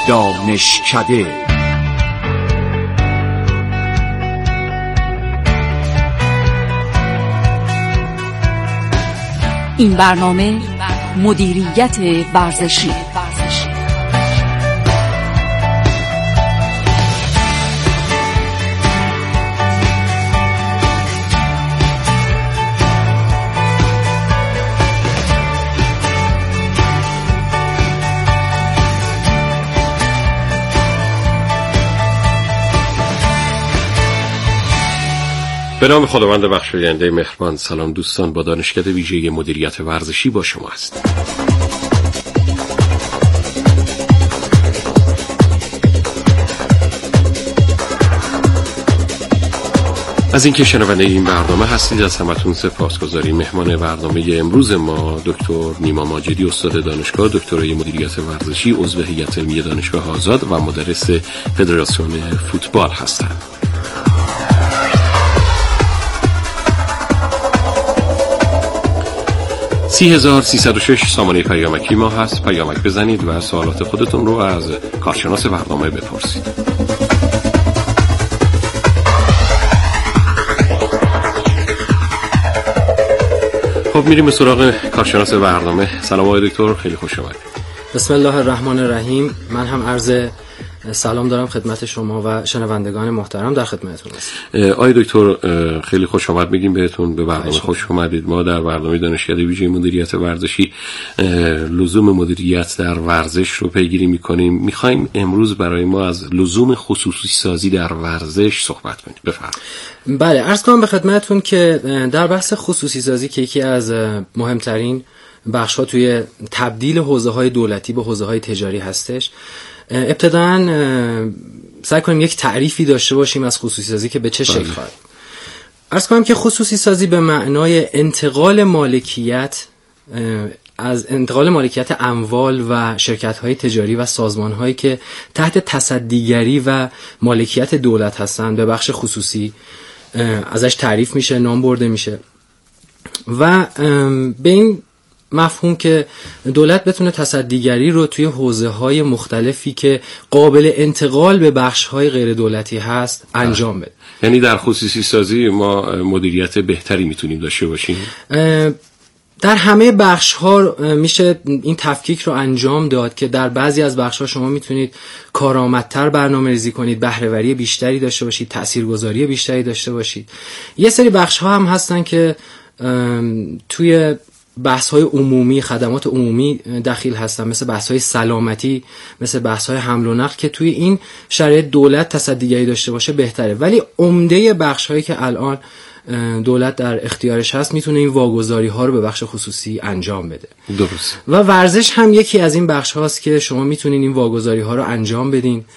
دانشکده. این برنامه مدیریت ورزشی. به نام خداوند بخشاینده مهربان. سلام دوستان، با دانشکده ویژه مدیریت ورزشی با شما است. از اینکه شنونده این برنامه هستید از همتون سپاسگزاریم. مهمان برنامه امروز ما دکتر نیما ماجدی، استاد دانشگاه، دکترای مدیریت ورزشی، عضو هیئت علمی دانشگاه آزاد و مدرس فدراسیون فوتبال هستند. 30306 سامانه پیامکی ما هست. پیامک بزنید و سوالات خودتون رو از کارشناس برنامه بپرسید. خب میریم به سراغ کارشناس برنامه. سلام آقای دکتر، خیلی خوش آمدید. بسم الله الرحمن الرحیم. من هم عرض سلام دارم خدمت شما و شنوندگان محترم، در خدمتتون هستم. آقای دکتر خیلی خوش آمد میگیم بهتون، به برنامه خوش اومدید. ما در برنامه دانشکده ویژه مدیریت ورزشی لزوم مدیریت در ورزش رو پیگیری میکنیم. میخوایم امروز برای ما از لزوم خصوصی سازی در ورزش صحبت کنیم. بفرمایید. بله، عرض کنم به خدمتتون که در بحث خصوصی سازی که یکی از مهمترین بخش‌ها توی تبدیل حوزه‌های دولتی به حوزه‌های تجاری هستش، ابتداً سعی کنیم یک تعریفی داشته باشیم از خصوصی سازی که به چه شکل خواهد. عرض کنم که خصوصی سازی به معنای انتقال مالکیت از انتقال مالکیت اموال و شرکت‌های تجاری و سازمان‌هایی که تحت تصدیگری و مالکیت دولت هستند به بخش خصوصی ازش تعریف میشه، نام برده میشه و به این مفهوم که دولت بتونه تصدیگری رو توی حوزه‌های مختلفی که قابل انتقال به بخش‌های غیر دولتی هست انجام بده. یعنی در خصوصی سازی ما مدیریت بهتری میتونیم داشته باشیم؟ در همه بخش‌ها میشه این تفکیک رو انجام داد که در بعضی از بخش‌ها شما میتونید کارآمدتر برنامه‌ریزی کنید، بهره‌وری بیشتری داشته باشید، تاثیرگذاری بیشتری داشته باشید. یه سری بخش‌ها هم هستن که توی بحث‌های عمومی، خدمات عمومی دخیل هستن، مثل بحث‌های سلامتی، مثل بحث‌های حمل و نقل که توی این شرایط دولت تصدیگری داشته باشه بهتره. ولی عمده بخش‌هایی که الان دولت در اختیارش هست میتونه این واگذاری‌ها رو به بخش خصوصی انجام بده. درست. و ورزش هم یکی از این بخش‌هاست که شما میتونین این واگذاری‌ها رو انجام بدین.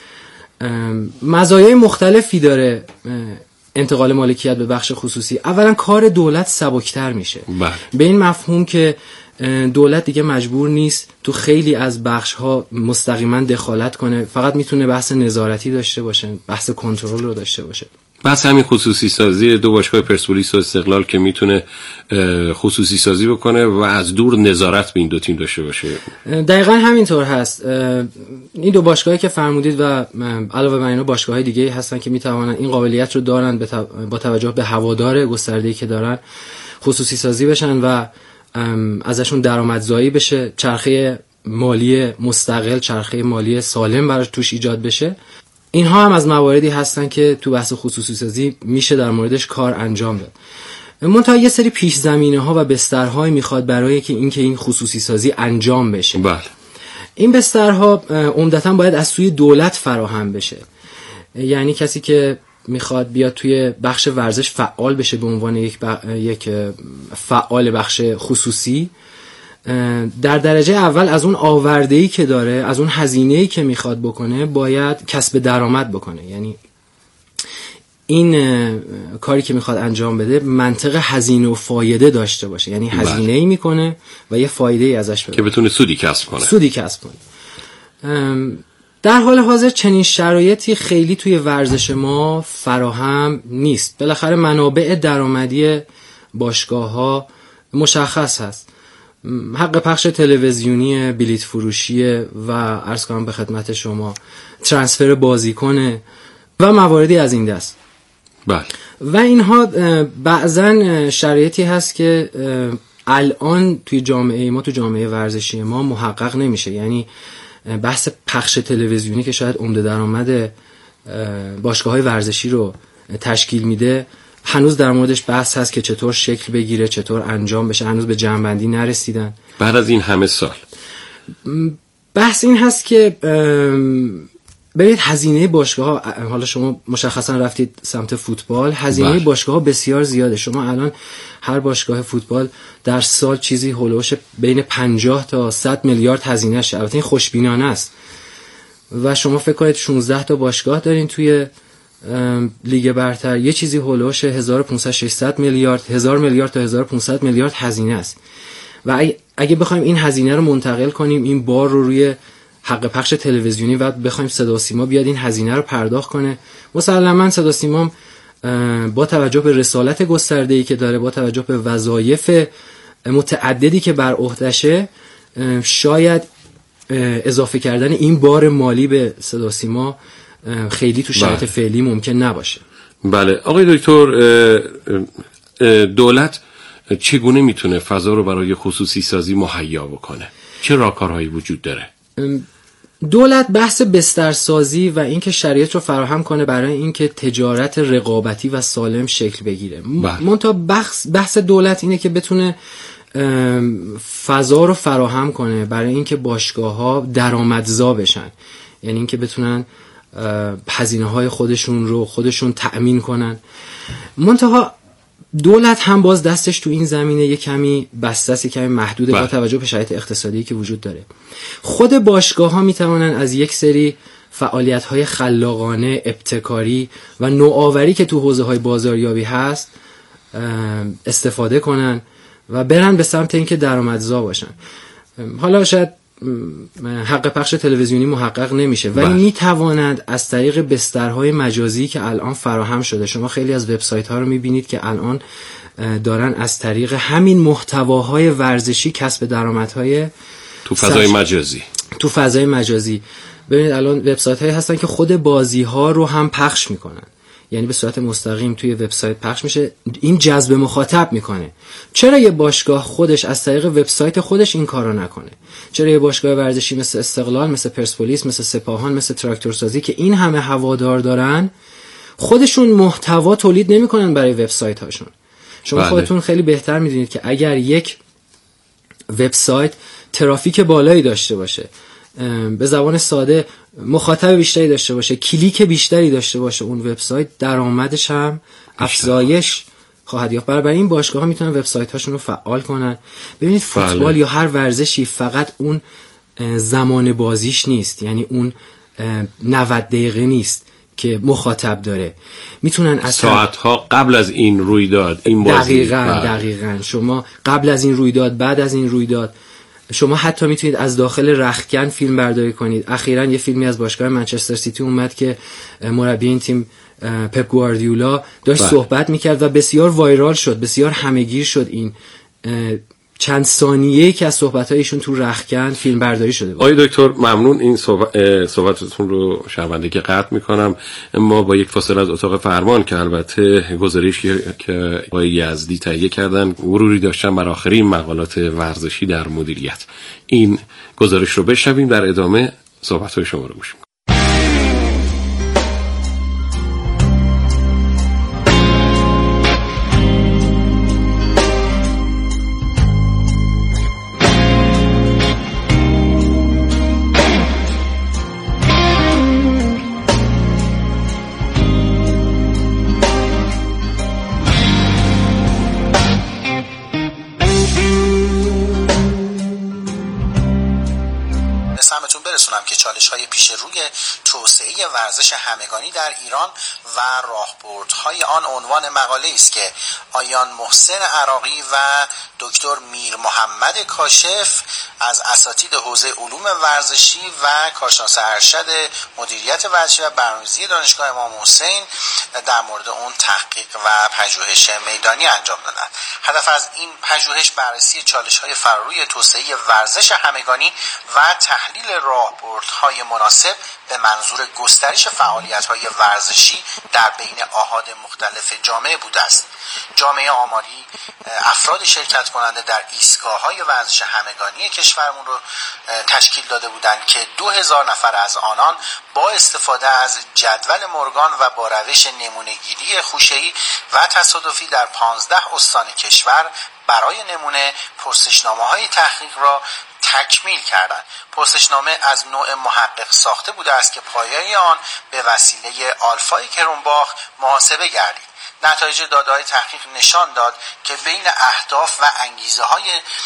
مزایای مختلفی داره انتقال مالکیت به بخش خصوصی. اولا کار دولت سبکتر میشه. به این مفهوم که دولت دیگه مجبور نیست تو خیلی از بخش‌ها مستقیما دخالت کنه، فقط میتونه بحث نظارتی داشته باشه، بحث کنترل رو داشته باشه. بس همین خصوصی سازی دو باشگاه پرسپولیس و استقلال که میتونه خصوصی سازی بکنه و از دور نظارت به این دو تیم داشته باشه. دقیقاً همینطور هست. این دو باشگاهی که فرمودید و علاوه بر اینا باشگاه‌های دیگه‌ای هستن که میتوانن این قابلیت رو دارن با توجه به هوادار گسترده‌ای که دارن خصوصی سازی بشن و ازشون درآمدزایی بشه، چرخه مالی مستقل، چرخه مالی سالم براش توش ایجاد بشه. اینها هم از مواردی هستن که تو بحث خصوصی سازی میشه در موردش کار انجام داد. منتها یه سری پیش زمینه ها و بسترهایی میخواد برای که این خصوصی سازی انجام بشه. بله. این بسترها عمدتاً باید از سوی دولت فراهم بشه. یعنی کسی که میخواد بیاد توی بخش ورزش فعال بشه به عنوان یک فعال بخش خصوصی، در درجه اول از اون آورده‌ای که داره، از اون هزینه‌ای که میخواد بکنه باید کسب درآمد بکنه. یعنی این کاری که میخواد انجام بده منطق هزینه و فایده داشته باشه. یعنی هزینه‌ای میکنه و یه فایده‌ای ازش بده که بتونه سودی کسب کنه. در حال حاضر چنین شرایطی خیلی توی ورزش ما فراهم نیست. بالاخره منابع درآمدی باشگاه‌ها مشخص هست حق پخش تلویزیونی، بلیط فروشی و عرض کنم به خدمت شما ترانسفر بازیکن و مواردی از این دست. بله. و اینها بعضن شرایطی هست که الان توی جامعه ما، تو جامعه ورزشی ما محقق نمیشه. یعنی بحث پخش تلویزیونی که شاید عمده درآمد باشگاه‌های ورزشی رو تشکیل میده، هنوز در موردش بحث هست که چطور شکل بگیره، چطور انجام بشه. هنوز به جمع‌بندی نرسیدن. بعد از این همه سال بحث این هست که ببینید هزینه باشگاه‌ها، حالا شما مشخصا رفتید سمت فوتبال، هزینه باشگاه‌ها بسیار زیاده. شما الان هر باشگاه فوتبال در سال چیزی هولوش بین 50 تا 100 میلیارد هزینه شه. البته این خوشبینانه است. و شما فکر کنید 16 تا باشگاه دارین توی لیگ برتر، یه چیزی هولوش 1500 600 میلیارد، 1000 میلیارد تا 1500 میلیارد هزینه است. و اگه بخوایم این هزینه رو منتقل کنیم، این بار رو روی حق پخش تلویزیونی و بخوایم صدا و سیما بیاد این هزینه رو پرداخت کنه، مسلماً صدا و سیما با توجه به رسالت گسترده‌ای که داره، با توجه به وظایف متعددی که بر عهده‌شه، شاید اضافه کردن این بار مالی به صدا و سیما خیلی تو شرایط فعلی ممکن نباشه. بله. آقای دکتر، دولت چگونه میتونه فضا رو برای خصوصی سازی مهیا بکنه؟ چه راهکارهایی وجود داره؟ دولت بحث بسترسازی و اینکه شرایط رو فراهم کنه برای اینکه تجارت رقابتی و سالم شکل بگیره. منتها بحث دولت اینه که بتونه فضا رو فراهم کنه برای اینکه باشگاه‌ها درآمدزا بشن. یعنی اینکه بتونن هزینه‌های خودشون تأمین کنن. منتها دولت هم باز دستش تو این زمینه یه کمی بسته است، کمی محدوده با توجه به شرایط اقتصادی که وجود داره. خود باشگاه‌ها میتونن از یک سری فعالیت‌های خلاقانه، ابتکاری و نوآوری که تو حوزه‌های بازاریابی هست استفاده کنن و برن به سمت اینکه درآمدزا باشن. حالا شاید حق پخش تلویزیونی محقق نمیشه، ولی میتوانند از طریق بسترهای مجازی که الان فراهم شده، شما خیلی از وبسایت‌ها رو میبینید که الان دارن از طریق همین محتواهای ورزشی کسب درآمدهای تو فضای مجازی. ببینید الان وبسایت‌هایی هستن که خود بازی‌ها رو هم پخش میکنن، یعنی به صورت مستقیم توی وبسایت پخش میشه. این جذب مخاطب میکنه. چرا یه باشگاه خودش از طریق وبسایت خودش این کارو نکنه؟ چرا یه باشگاه ورزشی مثل استقلال، مثل پرسپولیس، مثل سپاهان، مثل تراکتورسازی که این همه هوادار دارن، خودشون محتوا تولید نمیکنن برای وبسایت هاشون؟ شما خودتون خیلی بهتر میدونید که اگر یک وبسایت ترافیک بالایی داشته باشه، به زبان ساده مخاطب بیشتری داشته باشه، کلیک بیشتری داشته باشه، اون وبسایت درآمدش هم افزایش خواهد یافت. برای این باشگاه‌ها میتونن وبسایت هاشون رو فعال کنن. ببینید فوتبال یا هر ورزشی فقط اون زمان بازیش نیست، یعنی اون 90 دقیقه نیست که مخاطب داره. میتونن از ساعت‌ها قبل از این رویداد، این بازی دقیقاً شما قبل از این رویداد، بعد از این رویداد، شما حتی میتونید از داخل رختکن فیلم برداری کنید. اخیراً یه فیلمی از باشگاه منچستر سیتی اومد که مربی این تیم پپ گواردیولا داشت صحبت میکرد و بسیار وایرال شد، بسیار همهگیر شد. این چند ثانیه‌ای که از صحبت‌های ایشون تو رختکن فیلم برداری شده بود. آقای دکتر ممنون. این صحبتتون رو شنوندگی قطع میکنم. ما با یک فاصله از اتاق فرمان که البته گزارشی که آقای یزدی تهیه کردن مروری داشتن بر آخرین مقالات ورزشی در مدیریت، این گزارش رو بشنویم، در ادامه صحبت‌های شما رو گوش می‌کنیم. که چالش چالش‌های پیش روی توسعه ورزش همگانی در ایران و راهبردهای آن عنوان مقاله است که آیان محسن عراقی و دکتر میر محمد کاشف از اساتید حوزه علوم ورزشی و کارشناس ارشد مدیریت ورزشی و برنامه‌ریزی دانشگاه امام حسین در مورد اون تحقیق و پژوهش میدانی انجام دادند. هدف از این پژوهش بررسی چالش‌های فراروی توسعه ورزش همگانی و تحلیل راهبردهای مناسب به منظور گسترش فعالیت‌های ورزشی در بین آحاد مختلف جامعه بوده است. جامعه آماری افراد شرکت کننده در ایستگاه‌های ورزش همگانی کشورمون رو تشکیل داده بودند که 2000 نفر از آنان با استفاده از جدول مورگان و با روش نمونه‌گیری خوشه‌ای و تصادفی در 15 استان کشور برای نمونه پرسشنامه‌های تحقیق را تکمیل کردند. پرسشنامه از نوع محقق ساخته بوده است که پایه آن به وسیله آلفای کرونباخ محاسبه گردید. نتایج داده‌های تحقیق نشان داد که بین اهداف و انگیزه‌های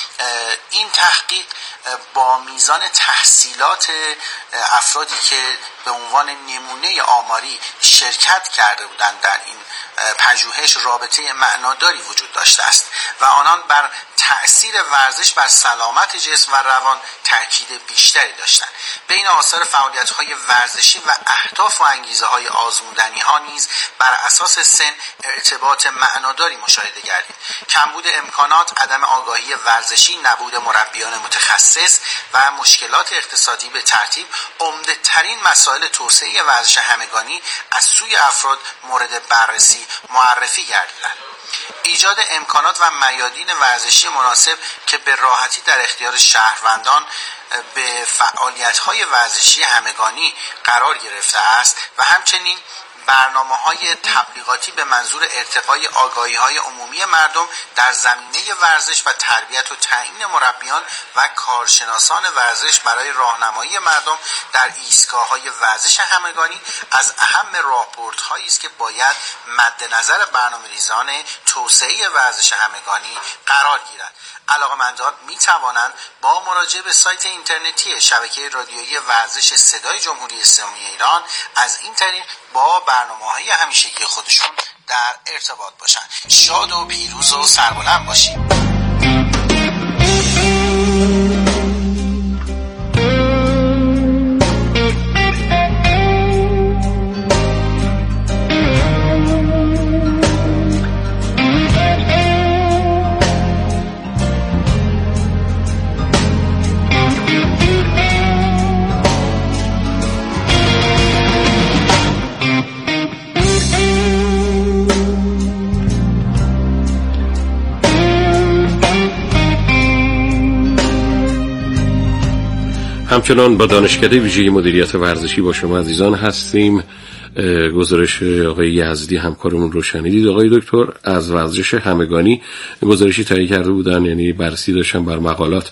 این تحقیق با میزان تحصیلات افرادی که به عنوان نمونه آماری شرکت کرده بودند در این پژوهش رابطه معناداری وجود داشته است و آنان بر تأثیر ورزش بر سلامت جسم و روان تاکید بیشتری داشتند. بین آثار فعالیت‌های ورزشی و اهداف و انگیزه‌های آزمودنی‌ها نیز بر اساس سن ارتباط معناداری مشاهده گردید. کمبود امکانات، عدم آگاهی ورزشی، نبود مربیان متخصص و مشکلات اقتصادی به ترتیب عمده‌ترین مسائل توسعه ورزش همگانی از سوی افراد مورد بررسی معرفی گردیدند. ایجاد امکانات و میادین ورزشی مناسب که به راحتی در اختیار شهروندان به فعالیت‌های ورزشی همگانی قرار گرفته است و همچنین برنامه‌های تبلیغاتی به منظور ارتقای آگاهی‌های عمومی مردم در زمینه ورزش و تربیت و تعیین مربیان و کارشناسان ورزش برای راهنمایی مردم در ایستگاه‌های ورزش همگانی از اهم راهبردهایی است که باید مد نظر برنامه‌ریزان توسعه ورزش همگانی قرار گیرد. علاقه‌مندان می‌توانند با مراجعه به سایت اینترنتی شبکه رادیویی ورزش صدای جمهوری اسلامی ایران از این طریق با برنامه‌های همیشگی خودشون در ارتباط باشند. شاد و پیروز و سربلند باشید. همچنان با دانشکده ویژه مدیریت ورزشی با شما عزیزان هستیم. گزارش آقای یزدی همکارمون رو شنیدید. آقای دکتر از ورزش همگانی گزارشی تهیه کرده بودن، یعنی بررسی داشتن بر مقالات،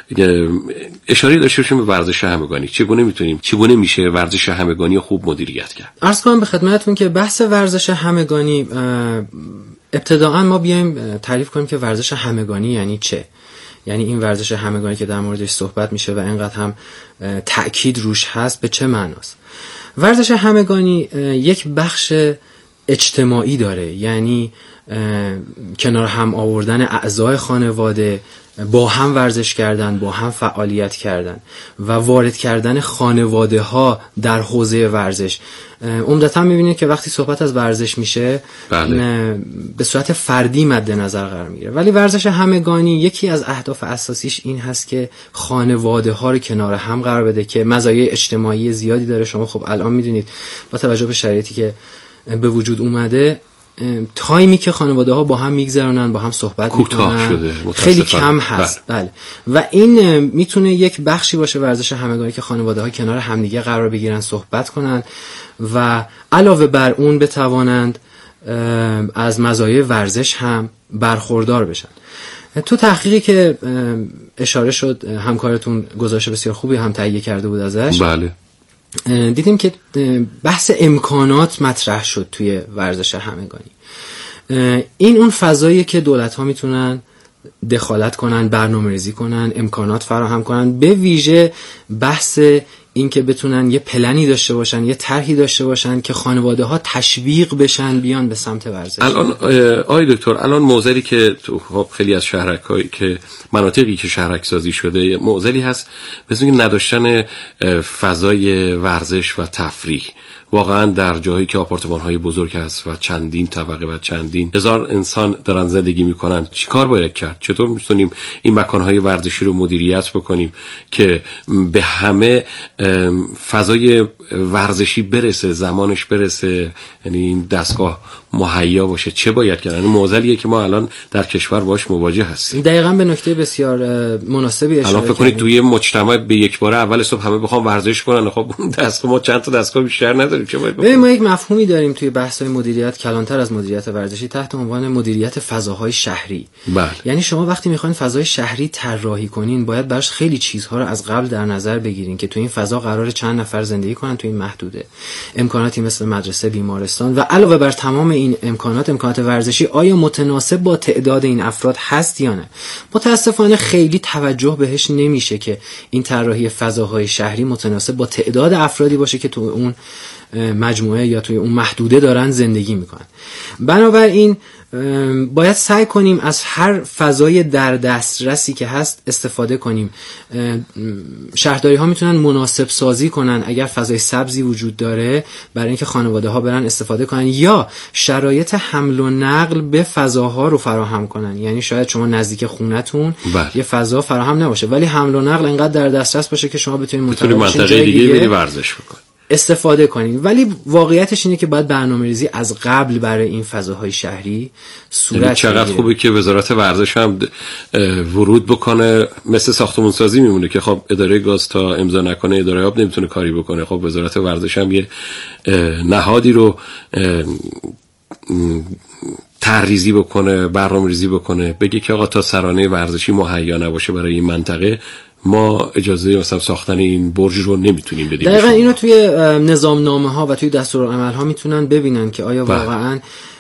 اشاره داشتیم به ورزش همگانی. چگونه میشه ورزش همگانی خوب مدیریت کرد؟ عرض کنم به خدمتتون که بحث ورزش همگانی ابتداءً ما بیایم تعریف کنیم که ورزش همگانی یعنی چه. یعنی این ورزش همگانی که در موردش صحبت میشه و اینقدر هم تأکید روش هست به چه معناست؟ ورزش همگانی یک بخش اجتماعی داره، یعنی کنار هم آوردن اعضای خانواده، با هم ورزش کردن، با هم فعالیت کردن و وارد کردن خانواده ها در حوزه ورزش. عمدتاً میبینید که وقتی صحبت از ورزش میشه به صورت فردی مد نظر قرار میگیره، ولی ورزش همگانی یکی از اهداف اساسیش این هست که خانواده ها رو کنار هم قرار بده که مزایای اجتماعی زیادی داره. شما خب الان میدونید با توجه به شرایطی که به وجود اومده، تایمی که خانواده ها با هم میگذرونن، با هم صحبت میکنن خیلی کم هست. بله. و این میتونه یک بخشی باشه ورزش همگانی که خانواده ها کنار همدیگه قرار بگیرن، صحبت کنن و علاوه بر اون بتوانند از مزایای ورزش هم برخوردار بشن. تو تحقیقی که اشاره شد، همکارتون گزارش بسیار خوبی هم تهیه کرده بود ازش. بله. دیدیم که بحث امکانات مطرح شد توی ورزش همگانی. این اون فضاییه که دولت‌ها میتونن دخالت کنن، برنامه‌ریزی کنن، امکانات فراهم کنن، به ویژه بحث اینکه بتونن یه پلنی داشته باشن، یه طرحی داشته باشن که خانواده‌ها تشویق بشن بیان به سمت ورزش. الان آقای دکتر، الان معضلی که تو خیلی از شهرک‌هایی که مناطقی که شهرک سازی شده معضلی هست مثل اینکه نداشتن فضای ورزش و تفریح. واقعا در جایی که آپارتمان‌های بزرگ هست و چندین طبقه و چندین هزار انسان دارن زندگی میکنن، چی کار باید کرد؟ چطور میتونیم این مکان‌های ورزشی رو مدیریت بکنیم که به همه فضای ورزشی برسه، زمانش برسه، یعنی این دستگاه مهیا باشه؟ چه باید کرد؟ این معضلیه که ما الان در کشور باش مواجه هستیم. دقیقاً به نکته بسیار مناسبی اشاره الان فکر کنید توی مجتمع به یک باره اول صبح همه بخوام ورزش کنن، خب دستگاه ما چند تا دستگاه بیشتر نداریم، چه باید بکنیم؟ ما یک مفهومی داریم توی بحث‌های مدیریت کلانتر از مدیریت ورزشی تحت عنوان مدیریت فضاهای شهری. بله. یعنی شما وقتی میخواین فضای شهری طراحی کنین باید براش خیلی چیزها رو از قبل در نظر بگیرین که توی این فضا قراره چند نفر زندگی کنن، توی این محدوده. امکاناتی مثل مدرسه، بیمارستان و علاوه بر تمام این امکانات ورزشی آیا متناسب با تعداد این افراد هست یا نه؟ متاسفانه خیلی توجه بهش نمیشه که این طراحی فضاهای شهری متناسب با تعداد افرادی باشه که تو اون مجموعه یا توی اون محدوده دارن زندگی میکنن. بنابراین باید سعی کنیم از هر فضای در دسترسی که هست استفاده کنیم. شهرداری ها میتونن مناسب سازی کنن اگر فضای سبزی وجود داره برای اینکه خانواده ها برن استفاده کنن، یا شرایط حمل و نقل به فضاها رو فراهم کنن. یعنی شاید شما نزدیک خونتون یه فضا فراهم نباشه ولی حمل و نقل انقدر در دسترس باشه که شما بتونید منطقه دیگه بری ورزش بکنید، استفاده کنیم. ولی واقعیتش اینه که باید برنامه‌ریزی از قبل برای این فضاهای شهری صورت بگیره. چقدر خوبه که وزارت ورزش هم ورود بکنه. مثل ساختمون سازی میمونه که خب اداره گاز تا امضا نکنه اداره آب نمیتونه کاری بکنه. خب وزارت ورزش هم یه نهادی رو طرح‌ریزی بکنه، برنامه‌ریزی بکنه، بگه که آقا تا سرانه ورزشی مهیا نباشه برای این منطقه ما اجازه مثلا ساختن این برج رو نمیتونیم بدیم. دقیقاً اینو توی نظامنامه ها و توی دستورالعمل ها میتونن ببینن که آیا واقعاً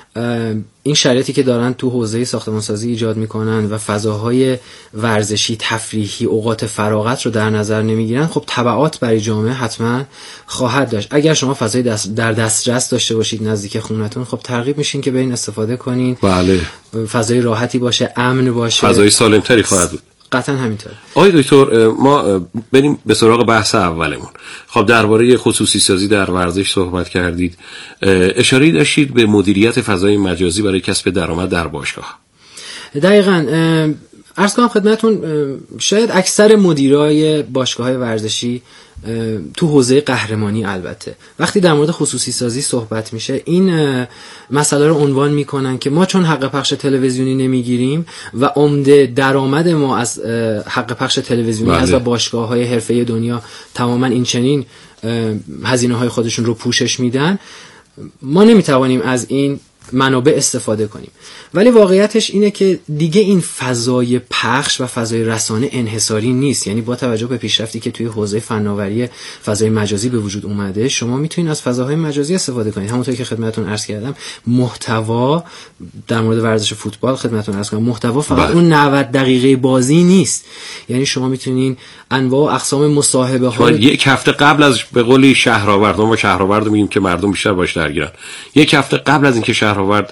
این شرایطی که دارن تو حوزه ساختمانسازی ایجاد میکنن و فضاهای ورزشی، تفریحی، اوقات فراغت رو در نظر نمیگیرن، خب تبعات برای جامعه حتما خواهد داشت. اگر شما فضای در دسترس داشته باشید نزدیک خونتون، خب ترغیب میشین که برین استفاده کنین. بله. فضای راحتی باشه، امن باشه، فضای سالمتری خواهد بود. قطعا همینطور. آقای دکتر، ما بریم به سراغ بحث اولمون. خب درباره خصوصی سازی در ورزش صحبت کردید، اشاره داشتید به مدیریت فضای مجازی برای کسب درآمد در باشگاه. دقیقاً عرض کنم خدمتون، شاید اکثر مدیرای باشگاه‌های ورزشی تو حوزه قهرمانی البته وقتی در مورد خصوصی سازی صحبت میشه این مسئله رو عنوان میکنن که ما چون حق پخش تلویزیونی نمیگیریم و عمده درآمد ما از حق پخش تلویزیونی هست و باشگاه‌های حرفه‌ای دنیا تماما این چنین هزینه‌های خودشون رو پوشش میدن، ما نمیتوانیم از این منابع استفاده کنیم. ولی واقعیتش اینه که دیگه این فضای پخش و فضای رسانه انحصاری نیست. یعنی با توجه به پیشرفتی که توی حوزه فناوری فضای مجازی به وجود اومده، شما میتونید از فضاهای مجازی استفاده کنید. همونطور که خدمتتون عرض کردم، محتوا در مورد ورزش فوتبال خدمتتون عرض کردم، محتوا فقط اون 90 دقیقه بازی نیست. یعنی شما میتونین انواع و اقسام مصاحبه ها یک هفته قبل از به قولی شهرآورد، ما شهرآورد میگیم که مردم بیشتر باش درگیرن، یک هفته قبل از اینکه شهرآورد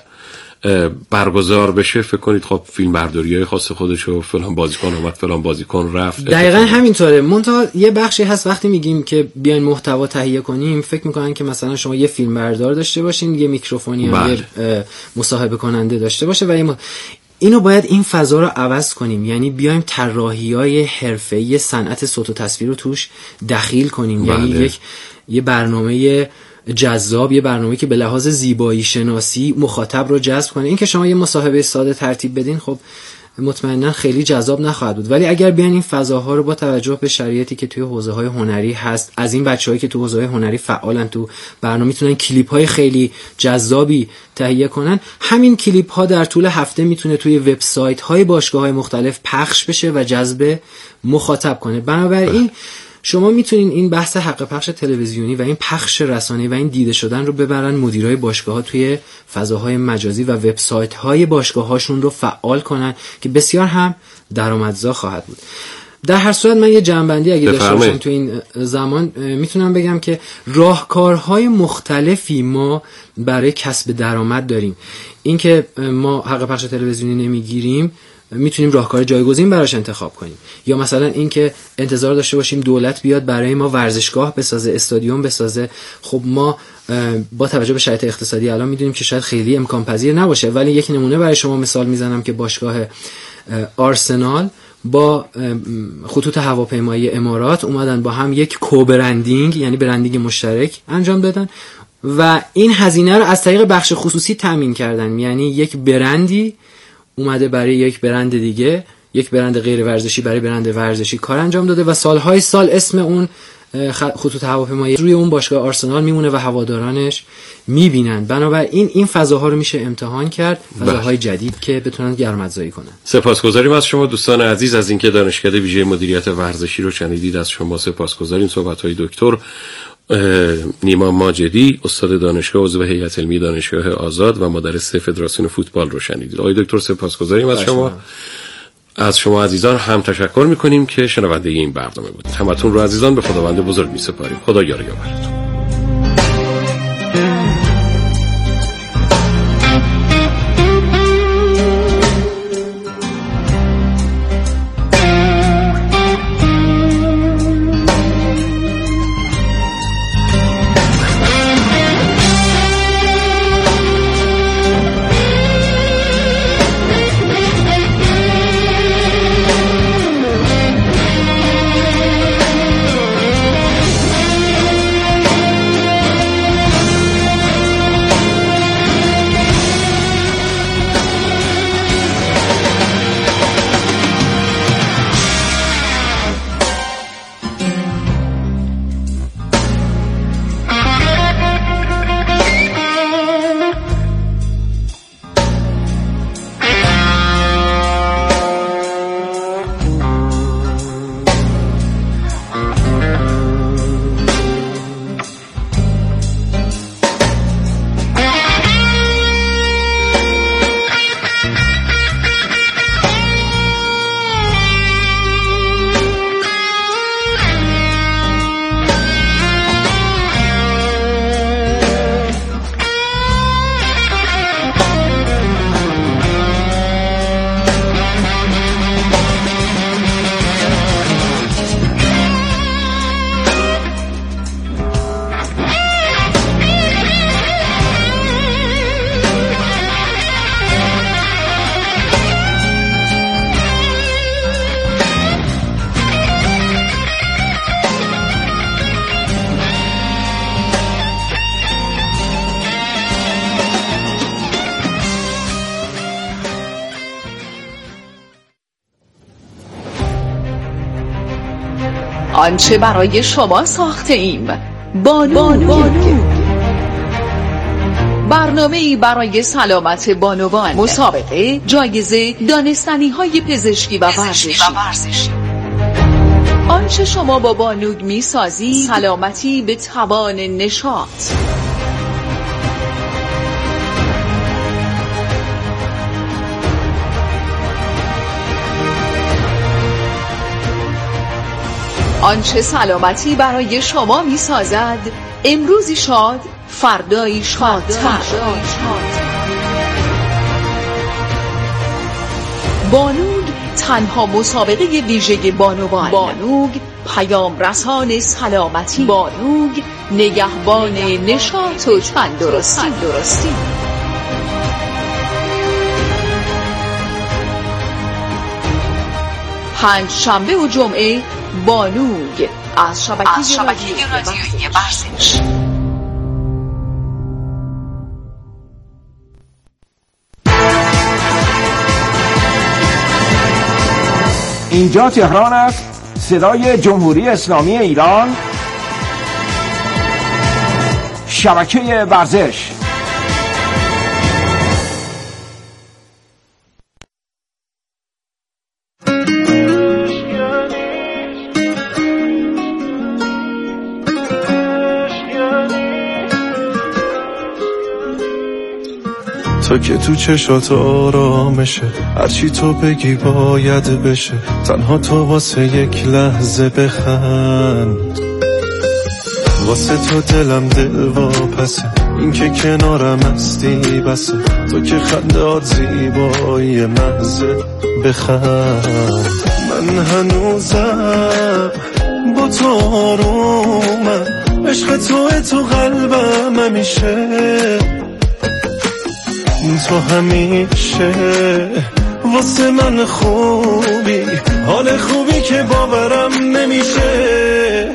برگزار بشه فکر کنید خب فیلم برداری‌های خاص خودشو، فلان بازیکن اومد، فلان بازیکن رفت. دقیقاً همینطوره. منتها یه بخشی هست وقتی میگیم که بیاین محتوا تهیه کنیم، فکر میکنن که مثلا شما یه فیلم بردار داشته باشین، یه میکروفونی یا یه مصاحبه کننده داشته باشه و اینو باید این فضا رو عوض کنیم. یعنی بیایم طراحی‌های حرفه‌ای صنعت صوت و تصویر رو توش دخیل کنیم. یعنی یه برنامه جذاب، یه برنامه‌ای که به لحاظ زیبایی شناسی مخاطب رو جذب کنه. این که شما یه مصاحبه ساده ترتیب بدین خب مطمئنا خیلی جذاب نخواهد بود، ولی اگر بیان این فضاها رو با توجه به شرایطی که توی حوزه‌های هنری هست، از این بچه‌هایی که تو حوزه‌های هنری فعالن تو برنامه میتونن کلیپ‌های خیلی جذابی تهیه کنن، همین کلیپ‌ها در طول هفته میتونه توی وبسایت‌های باشگاه‌های مختلف پخش بشه و جذب مخاطب کنه. بنابراین شما میتونین این بحث حق پخش تلویزیونی و این پخش رسانه‌ای و این دیده شدن رو ببرن مدیرای باشگاه‌ها توی فضاهای مجازی و وبسایت‌های باشگاه‌هاشون رو فعال کنن که بسیار هم درآمدزا خواهد بود. در هر صورت من یه جنبندی اگه داشته باشم تو این زمان میتونم بگم که راهکارهای مختلفی ما برای کسب درآمد داریم. این که ما حق پخش تلویزیونی نمیگیریم میتونیم راهکار جایگزین براش انتخاب کنیم، یا مثلا این که انتظار داشته باشیم دولت بیاد برای ما ورزشگاه بسازه، استادیوم بسازه. خب ما با توجه به شرایط اقتصادی الان میدونیم که شاید خیلی امکان پذیر نباشه، ولی یک نمونه برای شما مثال میزنم که باشگاه آرسنال با خطوط هواپیمایی امارات اومدن با هم یک کوبرندینگ، یعنی برندینگ مشترک انجام دادن و این هزینه رو از طریق بخش خصوصی تامین کردن. یعنی یک برندی اومده برای یک برند دیگه، یک برند غیر ورزشی برای برند ورزشی کار انجام داده و سالهای سال اسم اون خطوط هواپیمایی روی اون باشگاه آرسنال میمونه و هوادارانش میبینن. بنابراین این فضاها رو میشه امتحان کرد، فضاهای جدید که بتونن گرم‌افزایی کنن. سپاسگزاریم از شما دوستان عزیز از اینکه دانشکده ویژه مدیریت ورزشی رو شنیدید. از شما سپاسگزاریم. صحبت‌های دکتر نیما ماجدی، استاد دانشگاه، عضو هیئت علمی دانشگاه آزاد و مدرس فدراسیون فوتبال رو شنیدید. آقای دکتر سپاسگزاریم از شما. از شما عزیزان هم تشکر میکنیم که شنونده این برنامه بودید. همتون رو عزیزان به خداوند بزرگ میسپاریم. خدا یار و یاورتون. آنچه برای شما ساخته ایم بانوگ. برنامه‌ای برای سلامت بانوان، مسابقه، جایزه، دانستنی‌های پزشکی و ورزشی. آنچه شما با بانوگ می‌سازی، سلامتی به توان نشاط. آنچه سلامتی برای شما می سازد، امروزی شاد، فردایی شادتر. بانوگ تنها مسابقه ویژه بانوان. بانوگ پیام رسان سلامتی. بانوگ نگهبان نشاط و تندرستی. پنج شنبه و جمعه بانوگ از شبکه رادیویی ورزش. اینجا تهران است، صدای جمهوری اسلامی ایران، شبکه ورزش. تو که تو چشات آرامشه، هرچی تو بگی باید بشه، تنها تو واسه یک لحظه بخند. واسه تو دلم دل واپسه، این که کنارم هستی بسه، تو که خندات زیبایی محضه بخند. من هنوزم با تو آرومم، عشق تو قلبم همیشه، تو همیشه واسه من خوبی، حال خوبی که باورم نمیشه.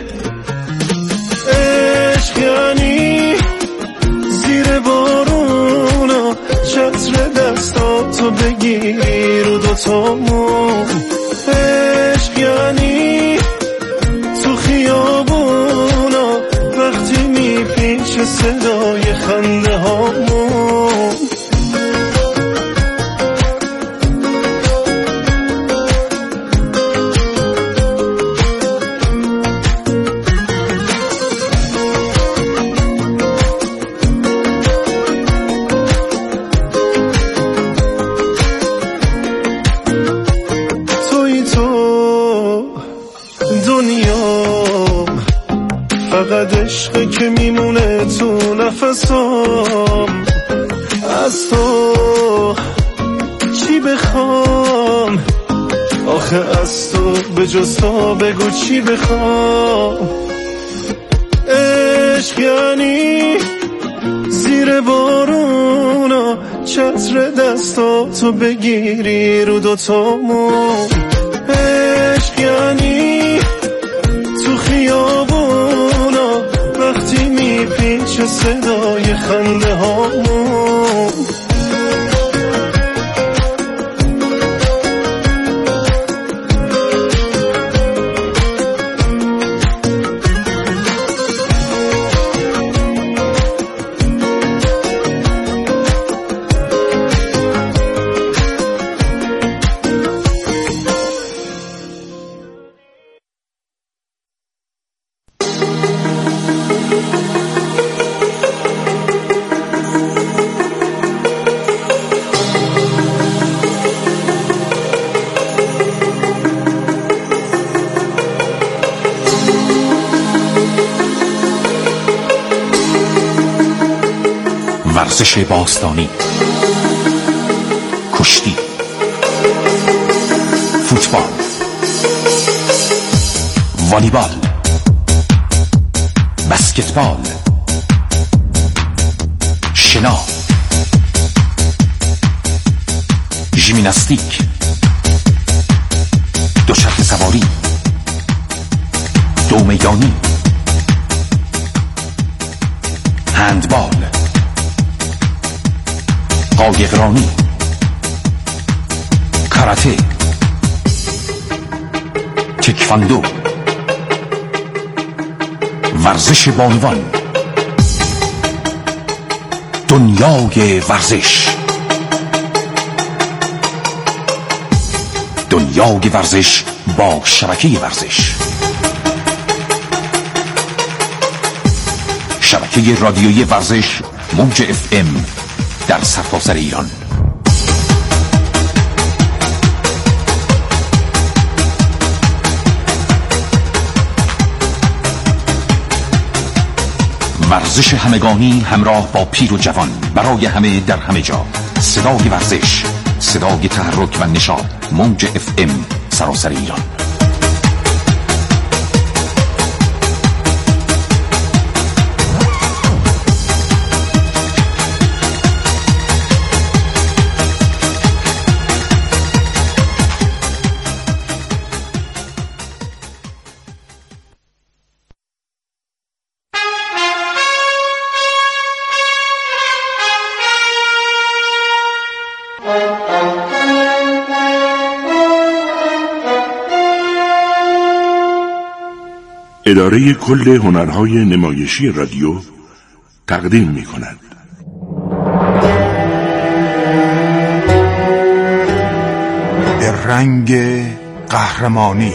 عشق یعنی زیر بارونا چتر دستاتو بگیری رو دوتامون. عشق یعنی تو خیابونا وقتی میپیچه صدای خنده هامون. عشقی که میمونه تو نفسام، از تو چی بخوام آخه، از تو به جز تو بگو چی بخوام. عشق یعنی زیر بارونا چتر دستاتو بگیری رو دوتامون. عشق یعنی تو خیابونا وقتی میپیچه صدای خنده هامون. ورزش باستانی، کشتی، فوتبال، والیبال، بسکتبال، شنا، ژیمناستیک، دوچرخه سواری، دو میدانی، هندبال، قایقرانی، کاراته، تکواندو، ورزش بانوان، دنیای ورزش، دنیای ورزش با شبکه ورزش، شبکه رادیویی ورزش موج FM در سرتاسر ایران. ورزش همگانی همراه با پیر و جوان، برای همه در همه جا. صدای ورزش، صدای تحرک و نشاط، موج FM سراسر ایران. اداره کل هنرهای نمایشی رادیو تقدیم می کند. به رنگ قهرمانی